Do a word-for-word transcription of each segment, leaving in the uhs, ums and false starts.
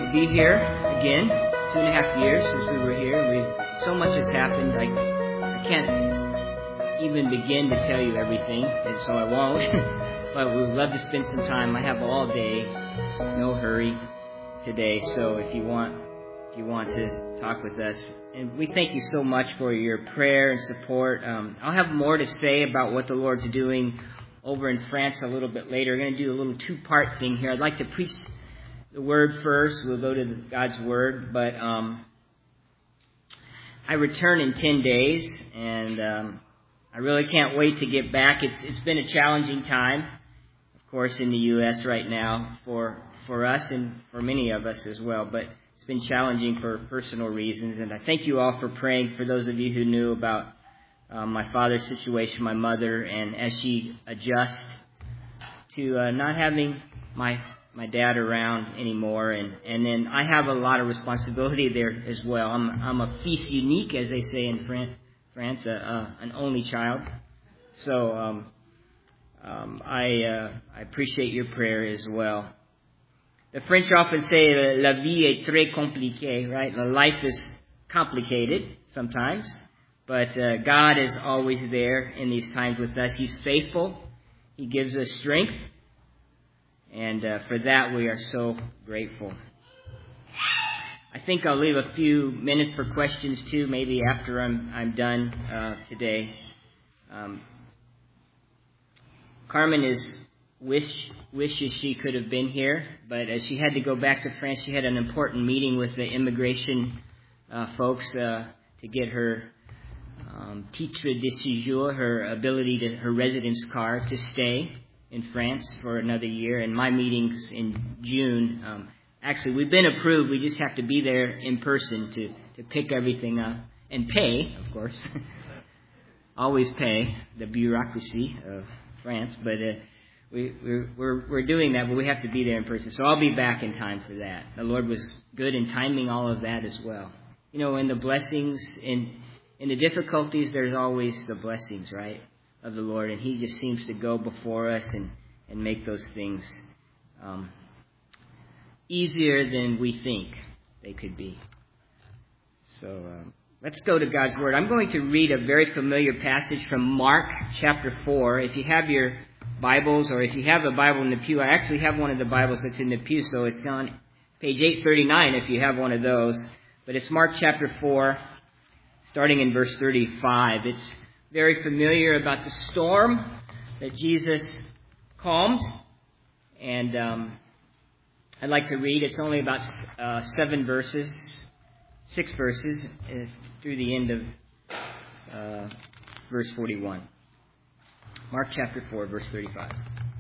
to be here again. Two and a half years since we were here. We so much has happened. I, I can't even begin to tell you everything, and so I won't. But we would love to spend some time. I have all day, no hurry today. So if you want, if you want to talk with us, and we thank you so much for your prayer and support. Um, I'll have more to say about what the Lord's doing over in France a little bit later. We're going to do a little two-part thing here. I'd like to preach the Word first. We'll go to God's Word, but um, I return in ten days, and um, I really can't wait to get back. It's it's been a challenging time, of course, in the U S right now for for us and for many of us as well. But it's been challenging for personal reasons, and I thank you all for praying. For those of you who knew about um, my father's situation, my mother, and as she adjusts to uh, not having my my dad around anymore, and, and then I have a lot of responsibility there as well. I'm I'm a fils unique, as they say in Fran- France, uh, uh, an only child. So um, um, I uh, I appreciate your prayer as well. The French often say la vie est très compliquée, right? Life is complicated sometimes, but uh, God is always there in these times with us. He's faithful. He gives us strength. And uh, for that, we are so grateful. I think I'll leave a few minutes for questions, too, maybe after I'm I'm done uh, today. Um, Carmen is wish wishes she could have been here, but as she had to go back to France, she had an important meeting with the immigration uh, folks uh, to get her um, titre de séjour, her ability to, her residence card to stay in France for another year, and my meeting's in June. Um, actually, we've been approved. We just have to be there in person to, to pick everything up and pay, of course. Always pay, the bureaucracy of France, but uh, we, we're, we're we're doing that, but we have to be there in person. So I'll be back in time for that. The Lord was good in timing all of that as well. You know, in the blessings, in in the difficulties, there's always the blessings, right, of the Lord, and He just seems to go before us and, and make those things um, easier than we think they could be. So um, let's go to God's Word. I'm going to read a very familiar passage from Mark chapter four. If you have your Bibles, or if you have a Bible in the pew, I actually have one of the Bibles that's in the pew, so it's on page eight thirty-nine if you have one of those. But it's Mark chapter four, starting in verse thirty-five. It's very familiar about the storm that Jesus calmed. And um, I'd like to read. It's only about uh, seven verses, six verses, uh, through the end of uh, verse forty-one. Mark chapter four, verse thirty-five.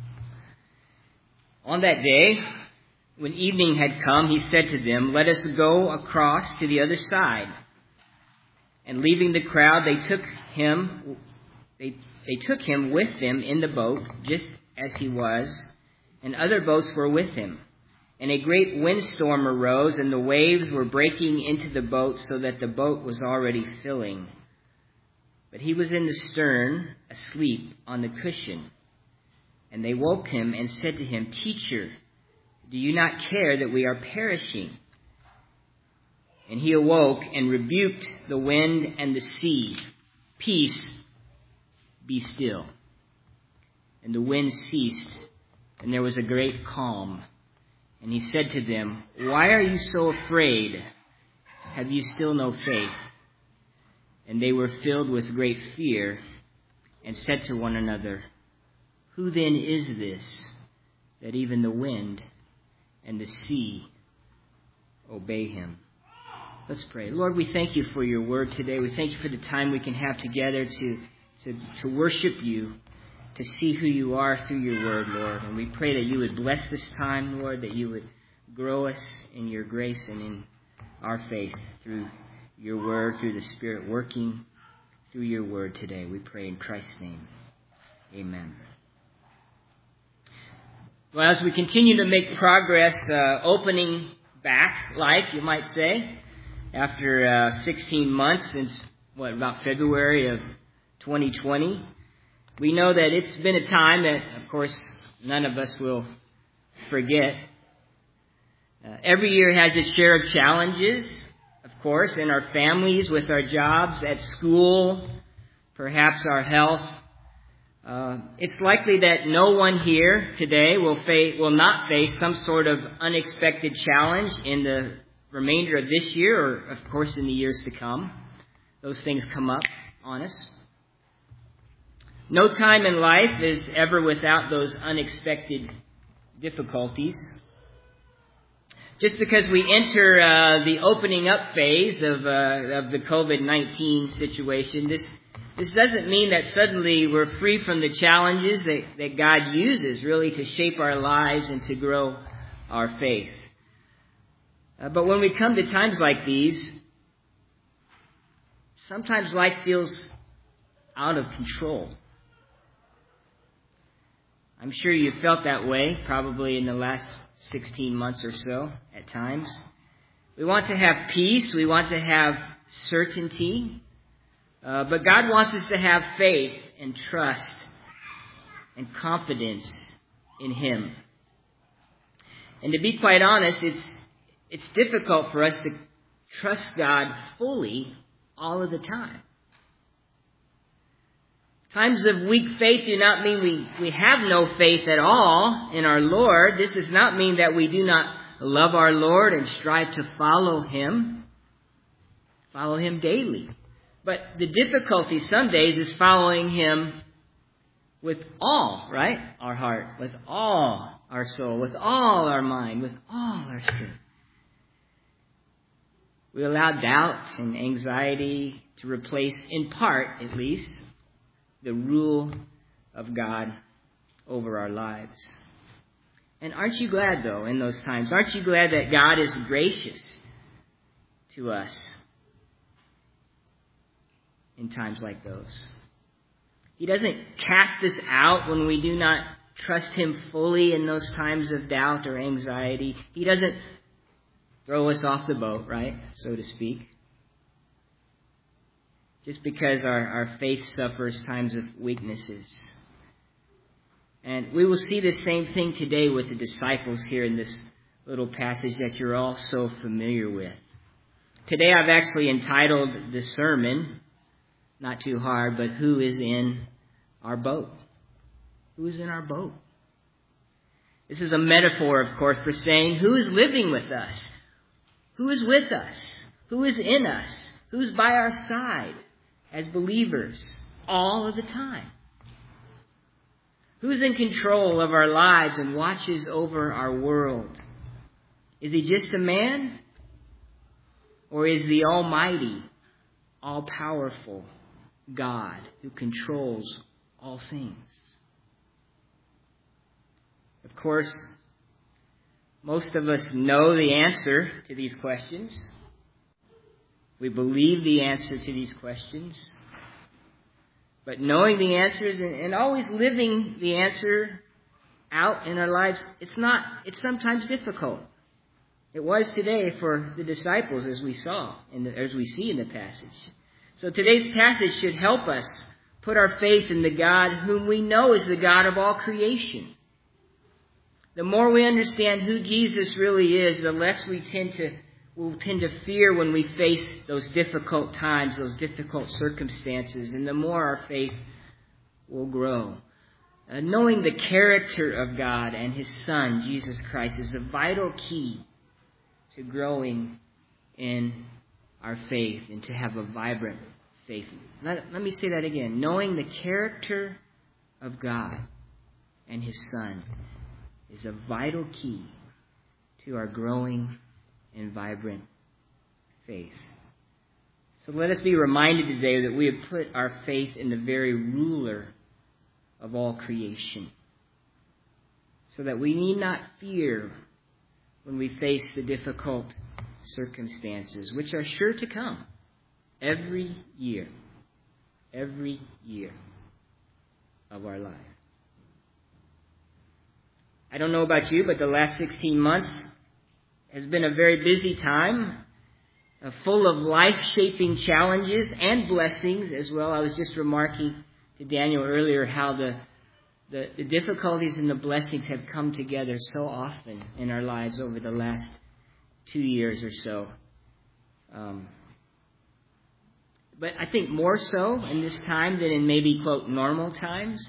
On that day, when evening had come, he said to them, "Let us go across to the other side." And leaving the crowd, they took him, they, they took him with them in the boat, just as he was, and other boats were with him. And a great windstorm arose, and the waves were breaking into the boat, so that the boat was already filling. But he was in the stern, asleep on the cushion. And they woke him and said to him, "Teacher, do you not care that we are perishing?" And he awoke and rebuked the wind and the sea. "Peace, be still." And the wind ceased, and there was a great calm. And he said to them, "Why are you so afraid? Have you still no faith?" And they were filled with great fear and said to one another, "Who then is this, that even the wind and the sea obey him?" Let's pray. Lord, we thank you for your word today. We thank you for the time we can have together to, to, to worship you, to see who you are through your word, Lord. And we pray that you would bless this time, Lord, that you would grow us in your grace and in our faith through your word, through the Spirit working through your word today. We pray in Christ's name. Amen. Well, as we continue to make progress, uh, opening back life, you might say, after uh, sixteen months since, what, about February of twenty twenty, we know that it's been a time that, of course, none of us will forget. Uh, every year has its share of challenges, of course, in our families, with our jobs, at school, perhaps our health. Uh, it's likely that no one here today will fa- will not face some sort of unexpected challenge in the remainder of this year, or of course in the years to come. Those things come up on us. No time in life is ever without those unexpected difficulties. Just because we enter uh, the opening up phase of uh, of the covid nineteen situation, this this doesn't mean that suddenly we're free from the challenges that, that God uses really to shape our lives and to grow our faith. Uh, but when we come to times like these, sometimes life feels out of control. I'm sure you felt that way probably in the last sixteen months or so at times. We want to have peace. We want to have certainty. Uh, but God wants us to have faith and trust and confidence in Him. And to be quite honest, it's it's difficult for us to trust God fully all of the time. Times of weak faith do not mean we, we have no faith at all in our Lord. This does not mean that we do not love our Lord and strive to follow Him. Follow Him daily. But the difficulty some days is following Him with all, right? Our heart, with all our soul, with all our mind, with all our strength. We allow doubt and anxiety to replace, in part at least, the rule of God over our lives. And aren't you glad, though, in those times? Aren't you glad that God is gracious to us in times like those? He doesn't cast us out when we do not trust Him fully in those times of doubt or anxiety. He doesn't throw us off the boat, right, so to speak. Just because our, our faith suffers times of weaknesses. And we will see the same thing today with the disciples here in this little passage that you're all so familiar with. Today I've actually entitled the sermon, not too hard, but who is in our boat? Who is in our boat? This is a metaphor, of course, for saying who is living with us? Who is with us? Who is in us? Who's by our side as believers all of the time? Who's in control of our lives and watches over our world? Is He just a man? Or is the almighty, all-powerful God who controls all things? Of course, most of us know the answer to these questions. We believe the answer to these questions. But knowing the answers and, and always living the answer out in our lives, it's not, it's sometimes difficult. It was today for the disciples, as we saw, in the, as we see in the passage. So today's passage should help us put our faith in the God whom we know is the God of all creation. The more we understand who Jesus really is, the less we tend to will tend to fear when we face those difficult times, those difficult circumstances, and the more our faith will grow. Uh, knowing the character of God and His Son, Jesus Christ, is a vital key to growing in our faith and to have a vibrant faith. Let, let me say that again. Knowing the character of God and His Son is a vital key to our growing and vibrant faith. So let us be reminded today that we have put our faith in the very ruler of all creation, so that we need not fear when we face the difficult circumstances, which are sure to come every year, every year of our life. I don't know about you, but the last sixteen months has been a very busy time, uh, full of life-shaping challenges and blessings as well. I was just remarking to Daniel earlier how the, the, the difficulties and the blessings have come together so often in our lives over the last two years or so. Um, but I think more so in this time than in maybe, quote, normal times.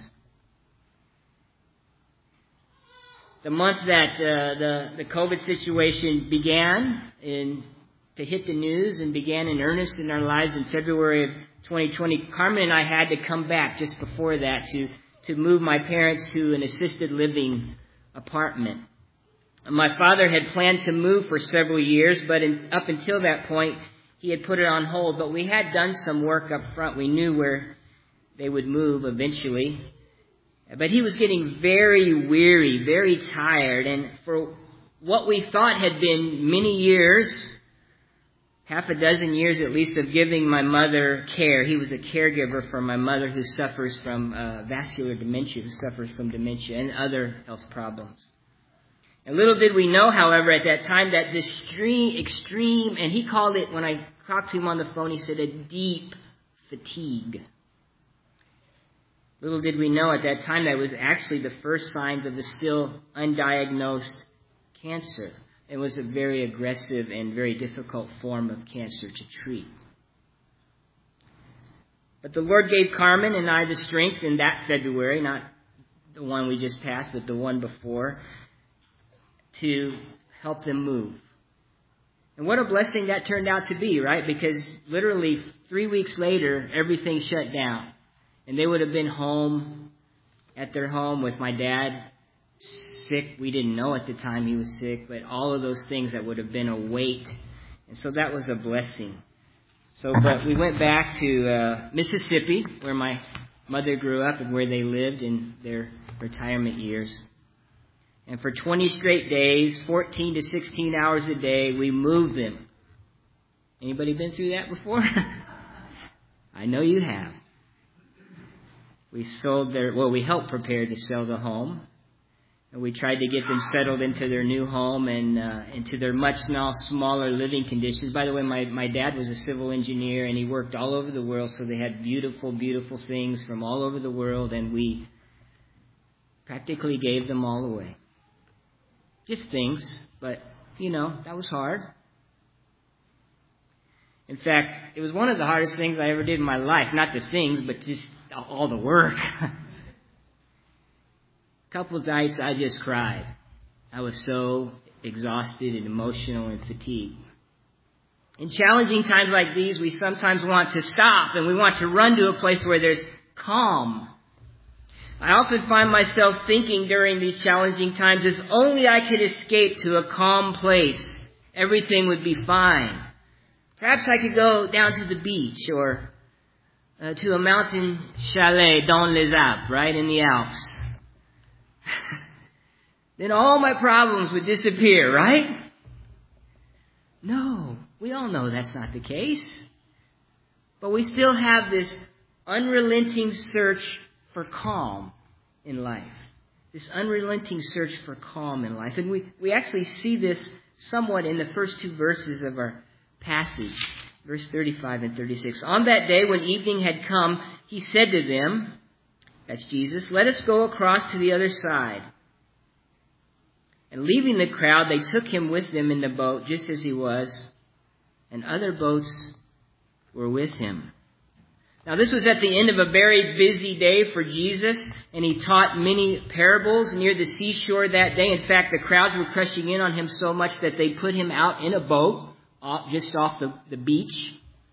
The month that uh, the, the COVID situation began in, to hit the news and began in earnest in our lives in February of twenty twenty, Carmen and I had to come back just before that to, to move my parents to an assisted living apartment. My father had planned to move for several years, but in, up until that point, he had put it on hold. But we had done some work up front. We knew where they would move eventually. But he was getting very weary, very tired. And for what we thought had been many years, half a dozen years at least, of giving my mother care. He was a caregiver for my mother who suffers from uh, vascular dementia, who suffers from dementia and other health problems. And little did we know, however, at that time that this extreme, extreme, and he called it, when I talked to him on the phone, he said a deep fatigue. Little did we know at that time that was actually the first signs of the still undiagnosed cancer. It was a very aggressive and very difficult form of cancer to treat. But the Lord gave Carmen and I the strength in that February, not the one we just passed, but the one before, to help them move. And what a blessing that turned out to be, right? Because literally three weeks later, everything shut down. And they would have been home, at their home with my dad, sick. We didn't know at the time he was sick, but all of those things that would have been a weight. And so that was a blessing. So, but we went back to uh, Mississippi, where my mother grew up and where they lived in their retirement years. And for twenty straight days, fourteen to sixteen hours a day, we moved them. Anybody been through that before? I know you have. We sold their, well, we helped prepare to sell the home. And we tried to get them settled into their new home and uh, into their much now smaller living conditions. By the way, my, my dad was a civil engineer and he worked all over the world. So they had beautiful, beautiful things from all over the world. And we practically gave them all away. Just things, but, you know, that was hard. In fact, it was one of the hardest things I ever did in my life. Not the things, but just all the work. A couple of nights I just cried. I was so exhausted and emotional and fatigued. In challenging times like these, we sometimes want to stop and we want to run to a place where there's calm. I often find myself thinking during these challenging times, if only I could escape to a calm place, everything would be fine. Perhaps I could go down to the beach or uh, to a mountain chalet dans les Alpes, right, in the Alps. Then all my problems would disappear, right? No, we all know that's not the case. But we still have this unrelenting search for calm in life. This unrelenting search for calm in life. And we, we actually see this somewhat in the first two verses of our passage. Verse thirty-five and thirty-six. On that day when evening had come, he said to them, that's Jesus, let us go across to the other side. And leaving the crowd, they took him with them in the boat, just as he was, and other boats were with him. Now, this was at the end of a very busy day for Jesus, and he taught many parables near the seashore that day. In fact, the crowds were crushing in on him so much that they put him out in a boat off, just off the, the beach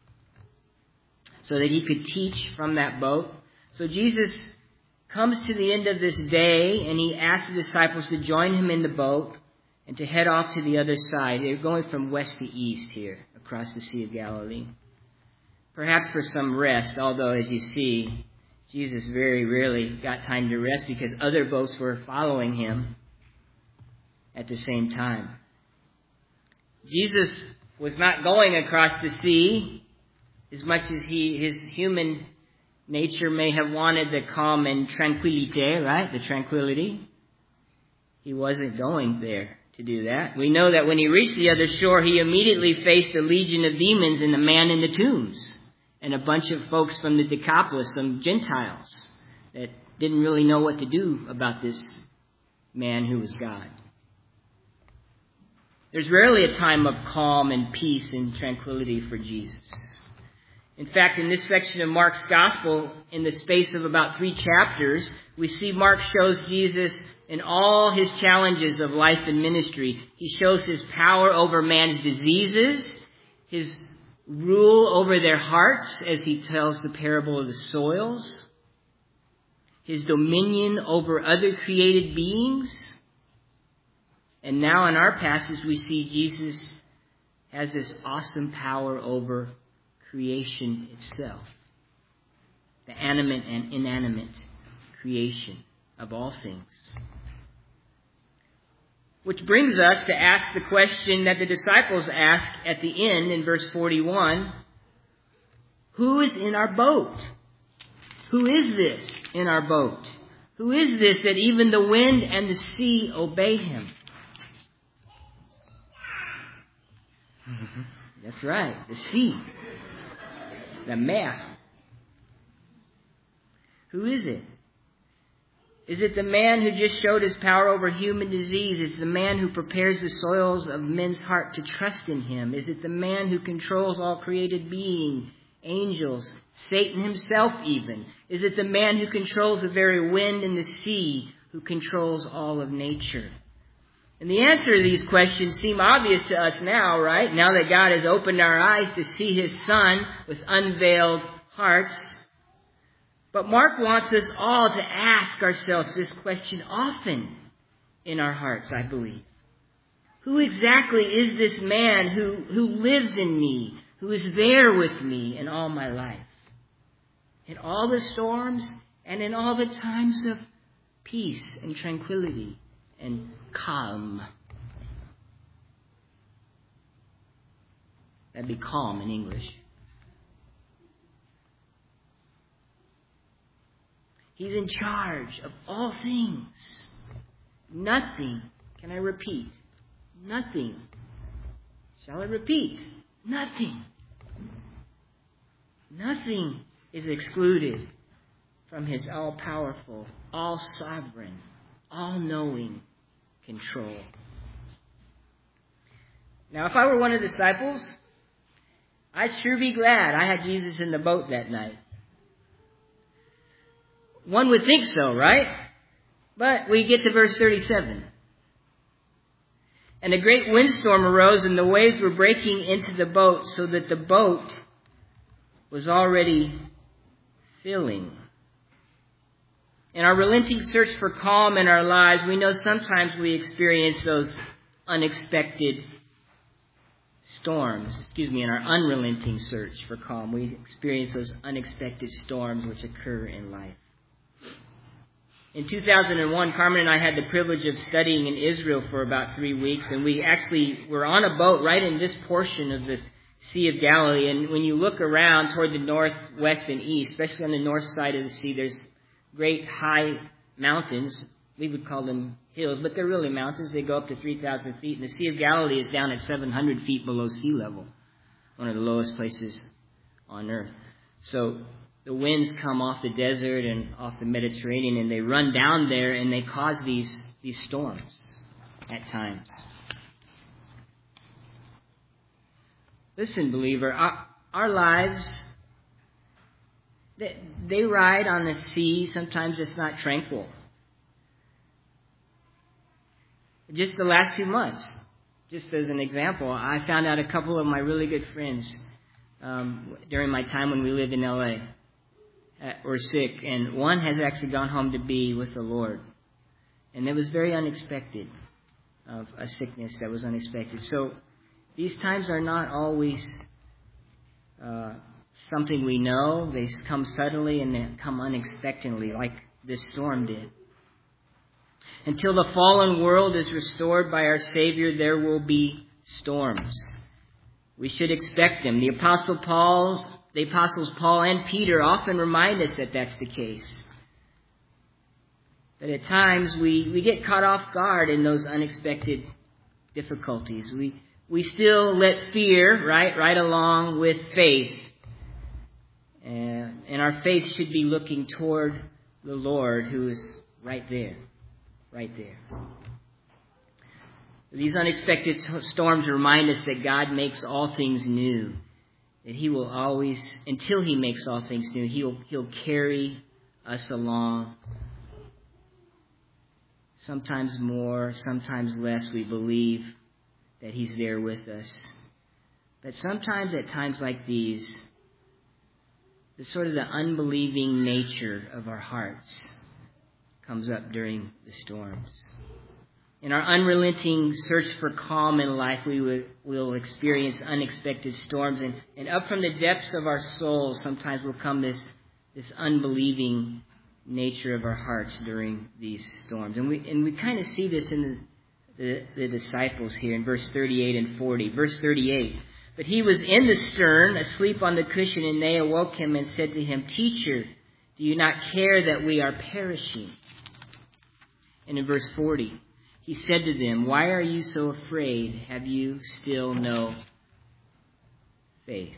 so that he could teach from that boat. So Jesus comes to the end of this day, and he asks the disciples to join him in the boat and to head off to the other side. They're going from west to east here across the Sea of Galilee. Perhaps for some rest, although, as you see, Jesus very rarely got time to rest because other boats were following him at the same time. Jesus was not going across the sea as much as he, his human nature may have wanted the calm and tranquilité, right? The tranquility. He wasn't going there to do that. We know that when he reached the other shore, he immediately faced a legion of demons and the man in the tombs. And a bunch of folks from the Decapolis, some Gentiles, that didn't really know what to do about this man who was God. There's rarely a time of calm and peace and tranquility for Jesus. In fact, in this section of Mark's Gospel, in the space of about three chapters, we see Mark shows Jesus in all his challenges of life and ministry. He shows his power over man's diseases, his rule over their hearts as he tells the parable of the soils, his dominion over other created beings. And now in our passage, we see Jesus has this awesome power over creation itself, the animate and inanimate creation of all things. Which brings us to ask the question that the disciples ask at the end in verse forty-one. Who is in our boat? Who is this in our boat? Who is this that even the wind and the sea obey him? That's right, the sea. The Meer. Who is it? Is it the man who just showed his power over human disease? Is it the man who prepares the soils of men's heart to trust in him? Is it the man who controls all created being, angels, Satan himself even? Is it the man who controls the very wind and the sea, who controls all of nature? And the answer to these questions seem obvious to us now, right? Now that God has opened our eyes to see his Son with unveiled hearts. But Mark wants us all to ask ourselves this question often in our hearts, I believe. Who exactly is this man who, who lives in me, who is there with me in all my life? In all the storms and in all the times of peace and tranquility and calm. That'd be calm in English. He's in charge of all things. Nothing, can I repeat? Nothing. Shall I repeat? Nothing. Nothing is excluded from his all-powerful, all-sovereign, all-knowing control. Now, if I were one of the disciples, I'd sure be glad I had Jesus in the boat that night. One would think so, right? But we get to verse thirty-seven. And a great windstorm arose, and the waves were breaking into the boat, so that the boat was already filling. In our relenting search for calm in our lives, we know sometimes we experience those unexpected storms. Excuse me, in our unrelenting search for calm, we experience those unexpected storms which occur in life. In two thousand one, Carmen and I had the privilege of studying in Israel for about three weeks, and we actually were on a boat right in this portion of the Sea of Galilee. And when you look around toward the north, west, and east, especially on the north side of the sea, there's great high mountains. We would call them hills, but they're really mountains. They go up to three thousand feet. And the Sea of Galilee is down at seven hundred feet below sea level, one of the lowest places on earth. So the winds come off the desert and off the Mediterranean, and they run down there, and they cause these, these storms at times. Listen, believer, our, our lives, they, they ride on the sea. Sometimes it's not tranquil. Just the last two months, just as an example, I found out a couple of my really good friends um, during my time when we lived in L A uh, were sick, and one has actually gone home to be with the Lord. And it was very unexpected, of a sickness that was unexpected. So these times are not always uh, something we know. They come suddenly and they come unexpectedly, like this storm did. Until the fallen world is restored by our Savior, there will be storms. We should expect them. The Apostle Paul's, the Apostles Paul and Peter often remind us that that's the case. That at times we, we get caught off guard in those unexpected difficulties. We we still let fear, right, right along with faith. And, and our faith should be looking toward the Lord, who is right there. Right there. These unexpected storms remind us that God makes all things new. That He will always, until He makes all things new, He'll, He'll carry us along. Sometimes more, sometimes less, we believe that He's there with us. But sometimes at times like these, the sort of the unbelieving nature of our hearts comes up during the storms. In our unrelenting search for calm in life, we will, will experience unexpected storms. And, and up from the depths of our souls, sometimes will come this, this unbelieving nature of our hearts during these storms. And we and we kind of see this in the, the, the disciples here in verse thirty-eight and forty. Verse thirty-eight, but he was in the stern, asleep on the cushion, and they awoke him and said to him, Teacher, do you not care that we are perishing? And in verse forty, he said to them, Why are you so afraid? Have you still no faith?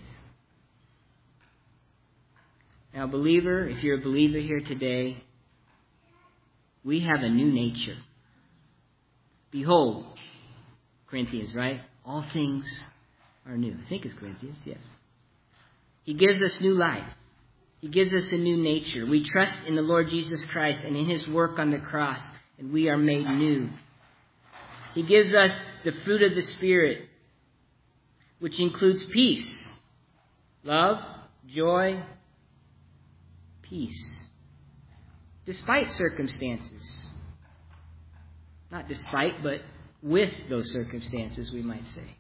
Now, believer, if you're a believer here today, we have a new nature. Behold, Corinthians, right? All things are new. I think it's Corinthians, yes. He gives us new life. He gives us a new nature. We trust in the Lord Jesus Christ and in His work on the cross, and we are made new. He gives us the fruit of the Spirit, which includes peace, love, joy, peace, despite circumstances. Not despite, but with those circumstances, we might say.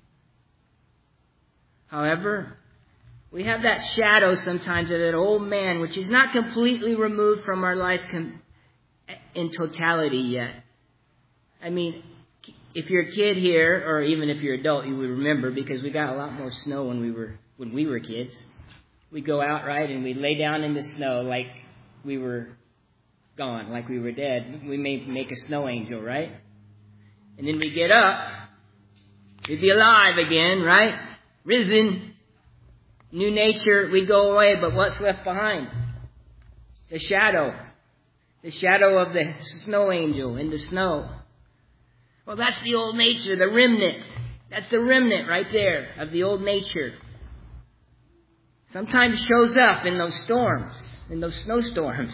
However, we have that shadow sometimes of that old man, which is not completely removed from our life com- in totality yet. I mean, if you're a kid here, or even if you're an adult, you would remember, because we got a lot more snow when we were when we were kids. We'd go out, right, and we'd lay down in the snow like we were gone, like we were dead. We may make a snow angel, right? And then we get up, we'd be alive again, right? Risen, new nature, we'd go away, but what's left behind? The shadow. The shadow of the snow angel in the snow. Well, that's the old nature, the remnant. That's the remnant right there of the old nature. Sometimes shows up in those storms, in those snowstorms.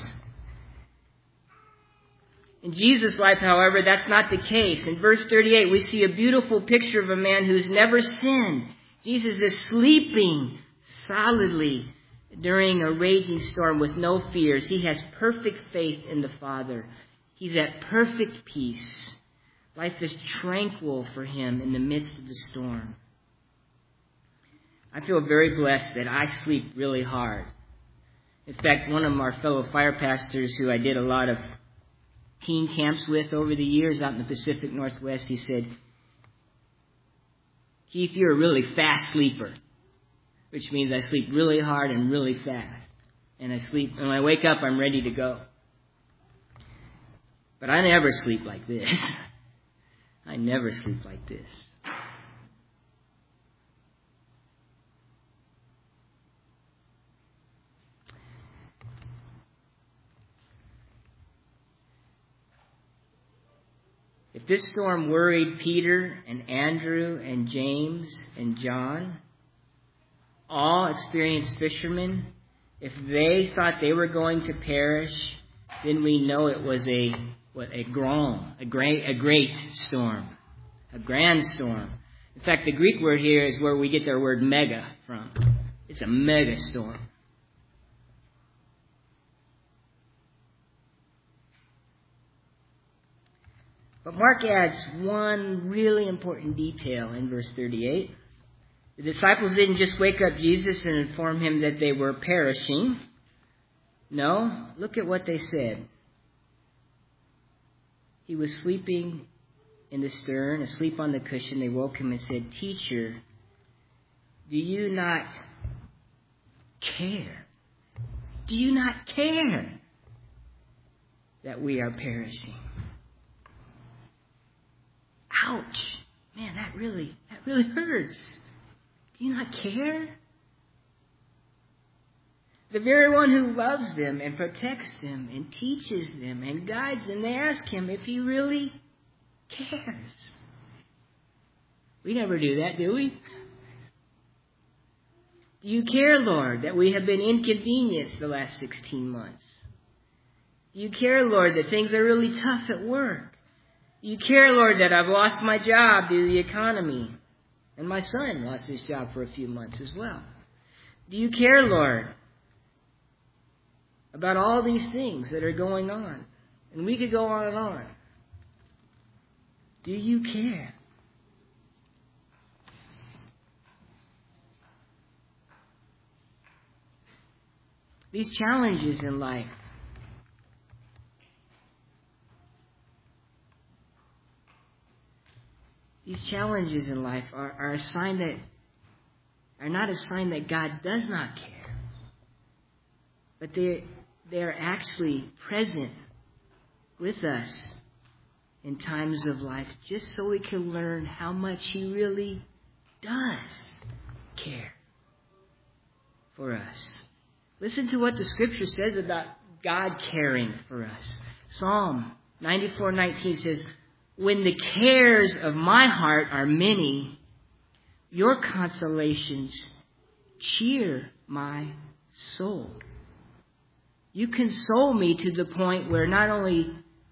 In Jesus' life, however, that's not the case. In verse thirty-eight, we see a beautiful picture of a man who's never sinned. Jesus is sleeping solidly during a raging storm with no fears. He has perfect faith in the Father. He's at perfect peace. Life is tranquil for him in the midst of the storm. I feel very blessed that I sleep really hard. In fact, one of our fellow fire pastors who I did a lot of teen camps with over the years out in the Pacific Northwest, he said, Keith, you're a really fast sleeper, which means I sleep really hard and really fast. And I sleep, and when I wake up, I'm ready to go. But I never sleep like this. I never sleep like this. If this storm worried Peter and Andrew and James and John, all experienced fishermen, if they thought they were going to perish, then we know it was a what a grand, a great, a great storm, a grand storm. In fact, the Greek word here is where we get our word mega from. It's a mega storm. But Mark adds one really important detail in verse thirty-eight. The disciples didn't just wake up Jesus and inform him that they were perishing. No, look at what they said. He was sleeping in the stern, asleep on the cushion. They woke him and said, Teacher, do you not care? Do you not care that we are perishing? Ouch. Man, that really, that really hurts. Do you not care? The very one who loves them and protects them and teaches them and guides them, they ask him if he really cares. We never do that, do we? Do you care, Lord, that we have been inconvenienced the last sixteen months? Do you care, Lord, that things are really tough at work? Do you care, Lord, that I've lost my job due to the economy? And my son lost his job for a few months as well. Do you care, Lord, about all these things that are going on? And we could go on and on. Do you care? These challenges in life, these challenges in life are, are a sign that are not a sign that God does not care, but they they are actually present with us in times of life, just so we can learn how much He really does care for us. Listen to what the Scripture says about God caring for us. Psalm ninety-four nineteen says, "When the cares of my heart are many, your consolations cheer my soul." You console me to the point where not only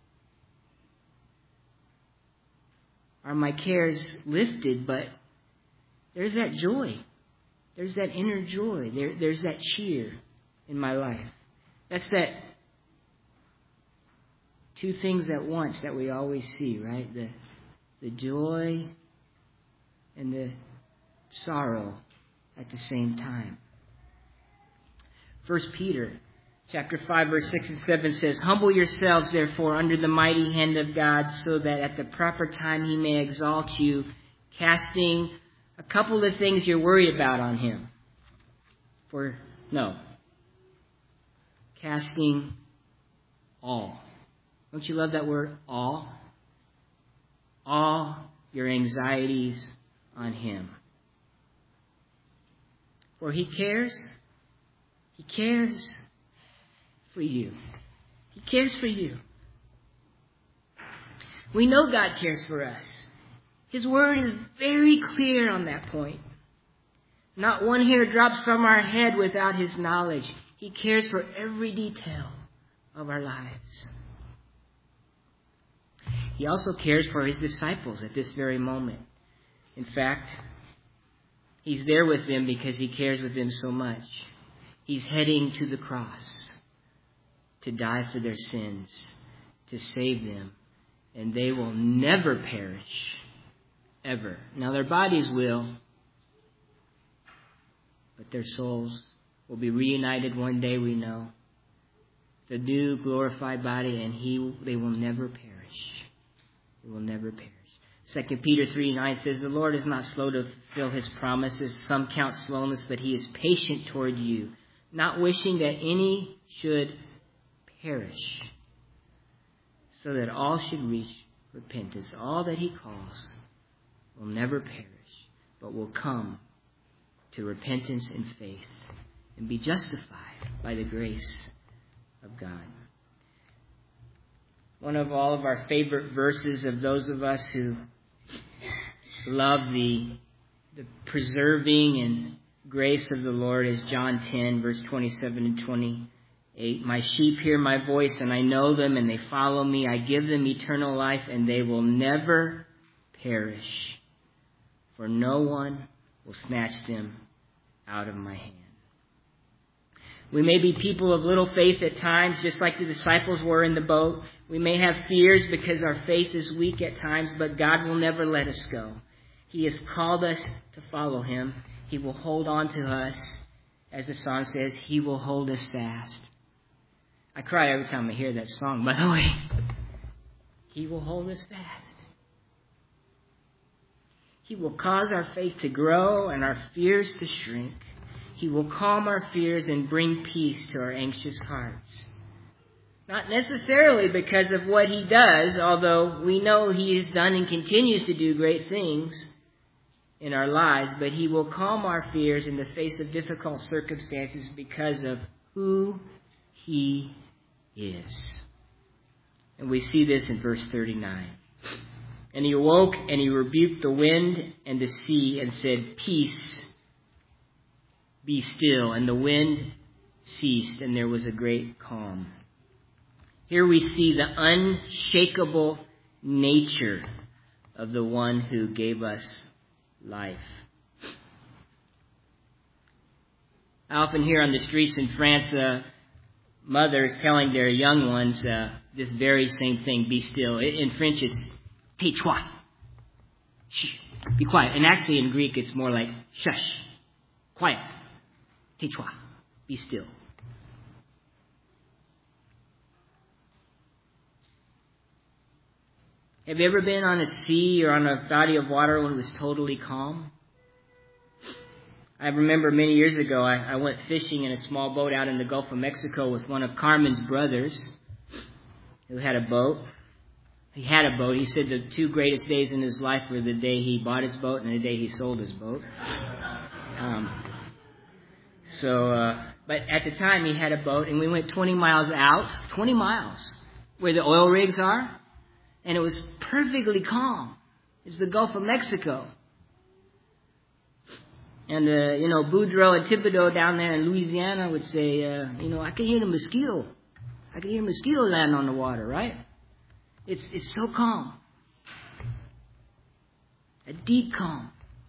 are my cares lifted, but there's that joy. There's that inner joy. There, there's that cheer in my life. That's that two things at once that we always see, right? The, the joy and the sorrow at the same time. First Peter chapter five, verse six and seven says, "Humble yourselves, therefore, under the mighty hand of God, so that at the proper time He may exalt you, casting a couple of things you're worried about on Him. For, no, casting all." Don't you love that word, all? All your anxieties on Him. For He cares. He cares for you. He cares for you. We know God cares for us. His word is very clear on that point. Not one hair drops from our head without His knowledge. He cares for every detail of our lives. He also cares for His disciples at this very moment. In fact, He's there with them because He cares with them so much. He's heading to the cross to die for their sins, to save them, and they will never perish, ever. Now their bodies will, but their souls will be reunited one day, we know. The new glorified body, and he they will never perish. They will never perish. Second Peter three nine says, "The Lord is not slow to fulfill His promises. Some count slowness, but He is patient toward you, not wishing that any should perish, so that all should reach repentance." All that He calls will never perish, but will come to repentance and faith and be justified by the grace of God. One of all of our favorite verses of those of us who love the, the preserving and grace of the Lord is John ten, verse twenty-seven and twenty-eight. "My sheep hear my voice, and I know them, and they follow me. I give them eternal life, and they will never perish, for no one will snatch them out of my hand." We may be people of little faith at times, just like the disciples were in the boat. We may have fears because our faith is weak at times, but God will never let us go. He has called us to follow Him. He will hold on to us. As the song says, He will hold us fast. I cry every time I hear that song, by the way. He will hold us fast. He will cause our faith to grow and our fears to shrink. He will calm our fears and bring peace to our anxious hearts. Not necessarily because of what He does, although we know He has done and continues to do great things in our lives, but He will calm our fears in the face of difficult circumstances because of who He is. And we see this in verse thirty-nine. And he awoke and he rebuked the wind and the sea and said, "Peace, be still." And the wind ceased and there was a great calm. Here we see the unshakable nature of the one who gave us life. I often hear on the streets in France uh, mothers telling their young ones uh, this very same thing, be still. In French it's tais-toi. Shh, be quiet. And actually in Greek it's more like shush, quiet. Tais-toi, be still. Have you ever been on a sea or on a body of water when it was totally calm? I remember many years ago, I, I went fishing in a small boat out in the Gulf of Mexico with one of Carmen's brothers who had a boat. He had a boat. He said the two greatest days in his life were the day he bought his boat and the day he sold his boat. Um, so, uh, but at the time he had a boat and we went twenty miles out, twenty miles, where the oil rigs are. And it was perfectly calm. It's the Gulf of Mexico. And, uh, you know, Boudreaux and Thibodeau down there in Louisiana would say, uh, you know, I can hear the mosquito. I can hear a mosquito landing on the water, right? It's, it's so calm. A deep calm.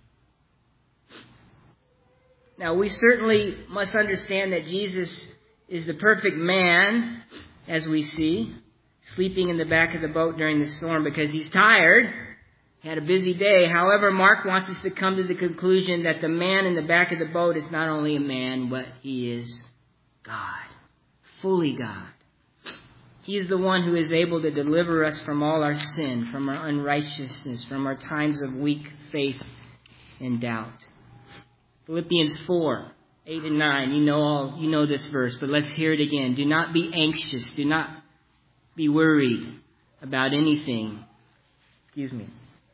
Now, we certainly must understand that Jesus is the perfect man, as we see, sleeping in the back of the boat during the storm because he's tired. He had a busy day. However, Mark wants us to come to the conclusion that the man in the back of the boat is not only a man, but he is God, fully God. He is the one who is able to deliver us from all our sin, from our unrighteousness, from our times of weak faith and doubt. Philippians four, eight and nine. You know all, you know this verse, but let's hear it again. Do not be anxious. Do not be worried about anything. Excuse me.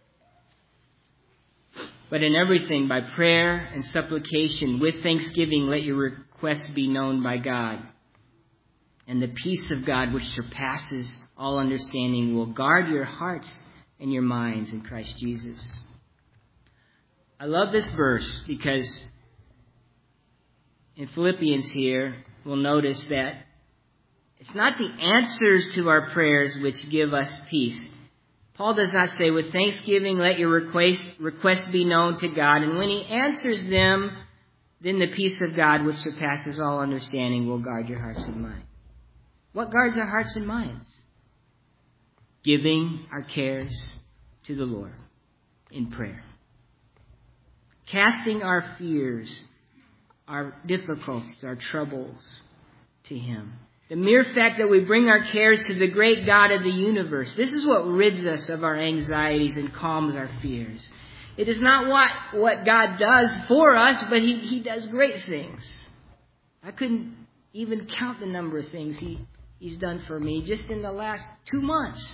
But in everything, by prayer and supplication, with thanksgiving, let your requests be known by God. And the peace of God, which surpasses all understanding, will guard your hearts and your minds in Christ Jesus. I love this verse because in Philippians here, we'll notice that it's not the answers to our prayers which give us peace. Paul does not say, with thanksgiving, let your request, requests be known to God. And when he answers them, then the peace of God, which surpasses all understanding, will guard your hearts and minds. What guards our hearts and minds? Giving our cares to the Lord in prayer. Casting our fears, our difficulties, our troubles to Him. The mere fact that we bring our cares to the great God of the universe. This is what rids us of our anxieties and calms our fears. It is not what, what God does for us, but He, He does great things. I couldn't even count the number of things He, He's done for me just in the last two months.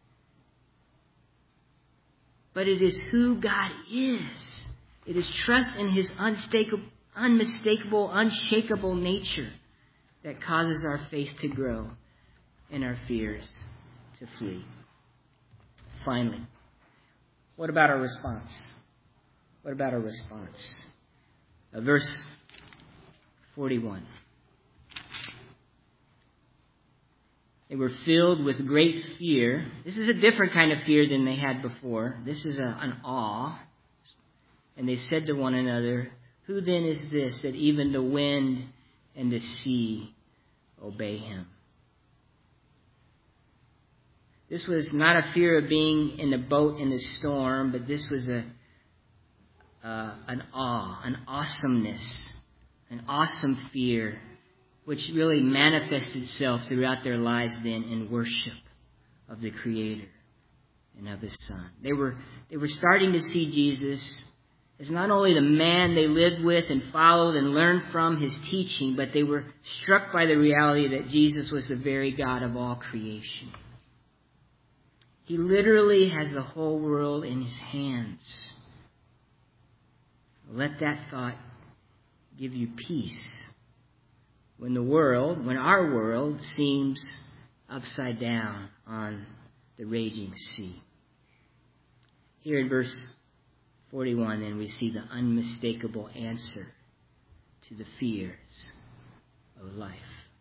But it is who God is. It is trust in His unmistakable, unmistakable, unshakable nature that causes our faith to grow and our fears to flee. Finally, what about our response? What about our response? Uh, verse forty-one. They were filled with great fear. This is a different kind of fear than they had before. This is a, an awe. And they said to one another, who then is this that even the wind and the sea obey Him? This was not a fear of being in a boat in a storm, but this was a uh, an awe, an awesomeness, an awesome fear, which really manifested itself throughout their lives then in worship of the Creator and of His Son. They were they were starting to see Jesus as not only the man they lived with and followed and learned from His teaching, but they were struck by the reality that Jesus was the very God of all creation. He literally has the whole world in His hands. Let that thought give you peace when the world, when our world seems upside down on the raging sea. Here in verse forty-one, then we see the unmistakable answer to the fears of life.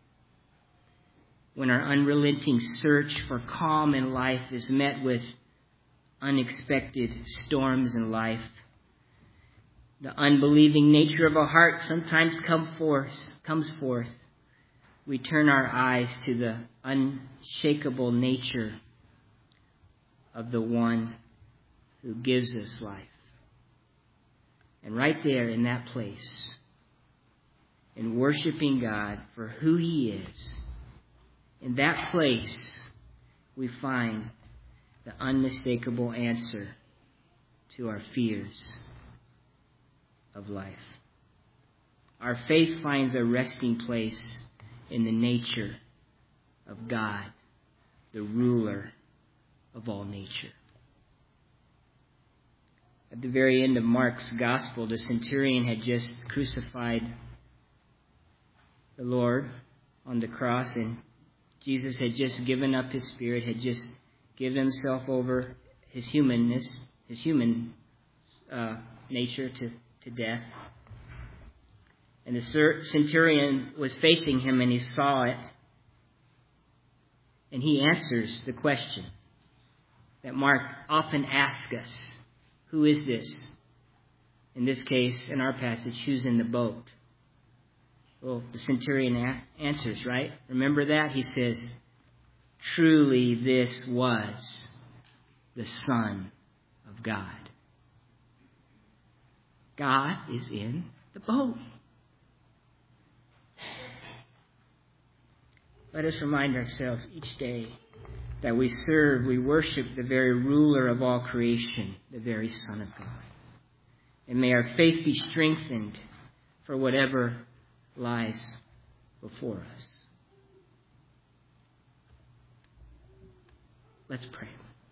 When our unrelenting search for calm in life is met with unexpected storms in life, the unbelieving nature of our heart sometimes come forth, comes forth. We turn our eyes to the unshakable nature of the one who gives us life. And right there in that place, in worshiping God for who He is, in that place we find the unmistakable answer to our fears of life. Our faith finds a resting place in the nature of God, the ruler of all nature. At the very end of Mark's gospel, the centurion had just crucified the Lord on the cross, and Jesus had just given up his spirit, had just given himself over his humanness, his human uh, nature to, to death. And the centurion was facing him, and he saw it. And he answers the question that Mark often asks us. Who is this? In this case, in our passage, who's in the boat? Well, the centurion a- answers, right? Remember that? He says, truly this was the Son of God. God is in the boat. Let us remind ourselves each day that we serve, we worship the very ruler of all creation, the very Son of God. And may our faith be strengthened for whatever lies before us. Let's pray.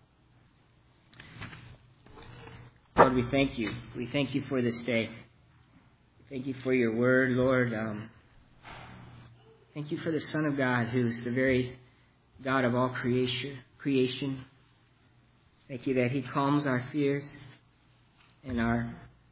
Lord, we thank you. We thank you for this day. Thank you for your word, Lord. Um, thank you for the Son of God, who's the very God of all creation. Creation. Thank you that He calms our fears and our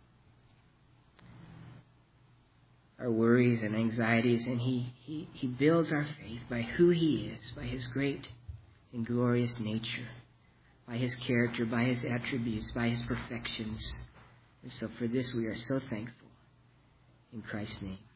our worries and anxieties, and He He He builds our faith by who He is, by His great and glorious nature, by His character, by His attributes, by His perfections. And so for this we are so thankful. In Christ's name.